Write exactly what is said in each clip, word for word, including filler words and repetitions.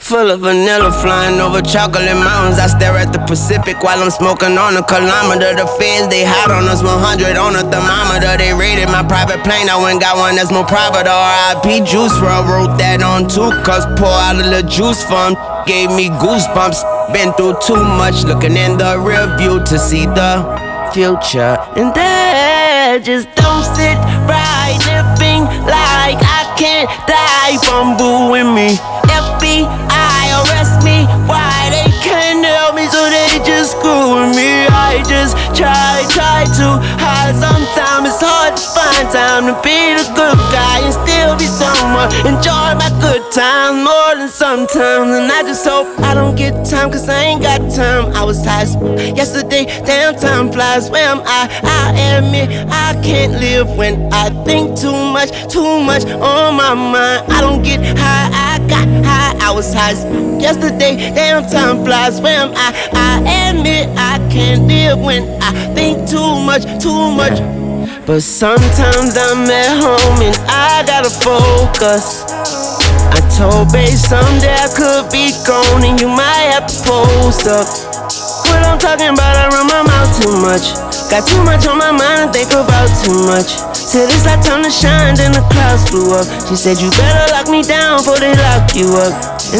Full of vanilla, flying over chocolate mountains. I stare at the Pacific while I'm smoking on a kilometer. The feds, they hot on us, one hundred on a thermometer. They raided my private plane, I went got one that's more private. R I P Juice WRLD wrote that on too, cause pour out a little juice from gave me goosebumps. Been through too much, looking in the rear view to see the future. And that just don't sit right, living like I can't die from booing me. F B I arrest me, why they can't help me, so they just screwing me. I just try, try to hide. Sometimes it's hard to find time to be the good guy and still be someone. Enjoy my good times more than sometimes, and I just hope I don't get time, cause I ain't got time. I was high yesterday, damn time flies. Where am I? I admit I can't live when I think too much, too much on my mind. I don't get high, I got high. I was high yesterday, damn time flies. Where am I? I admit I can't live when I think too much, too much. But sometimes I'm at home and I gotta focus. I told babe someday I could be gone and you might have to post up. What I'm talking about, I run my mouth too much. Got too much on my mind and think about too much. Said it's like time to shine, then the clouds flew up. She said you better lock me down before they lock you up. And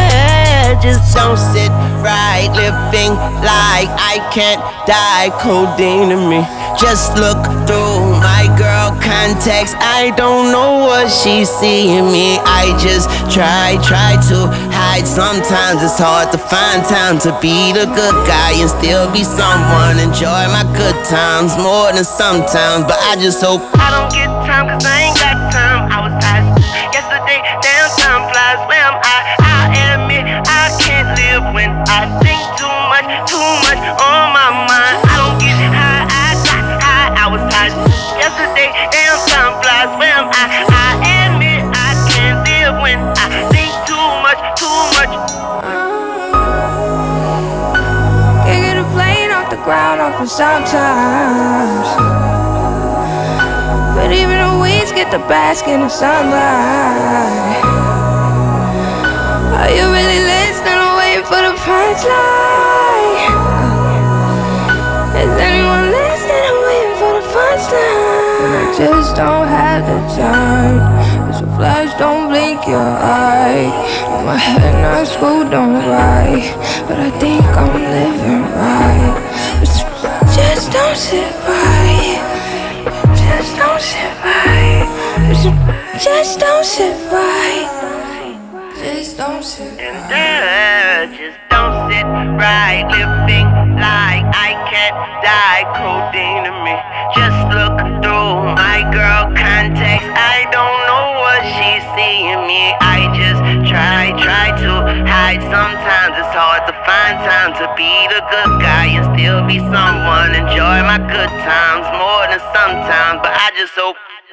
that just don't sit right, living like I can't die, codeine to me. Just look through my girl contacts, I don't know what she's seeing me. I just try, try to hide. Sometimes it's hard to find time to be the good guy and still be someone. Enjoy my good times more than sometimes, but I just hope I don't get time, cause I ain't got time. I was high yesterday, damn time flies. Where am I? I admit I can't live when I think too much, too much on my mind. I don't get high, I got high. I was high yesterday, damn time flies. Where am I? I admit I can't live when I think too much, too much. Can't get a plane off the ground often sometimes, but even the weeds get the bask in the sunlight. Are you really listening or waiting for the punchline? Is anyone listening or waiting for the punchline? I just don't have the time. It's a flash, don't blink your eye. In my head not screwed, don't right, but I think I'm living right. But just don't sit right. Just don't sit right. Just don't sit right. Just don't sit right. And that just don't sit right, living like I can't die, codeine to me. Just look through my girl contacts, I don't know what she's seeing me. I just try, try to hide. Sometimes it's hard to find time to be the good guy and still be someone. Enjoy my good times more than sometimes, but I just hope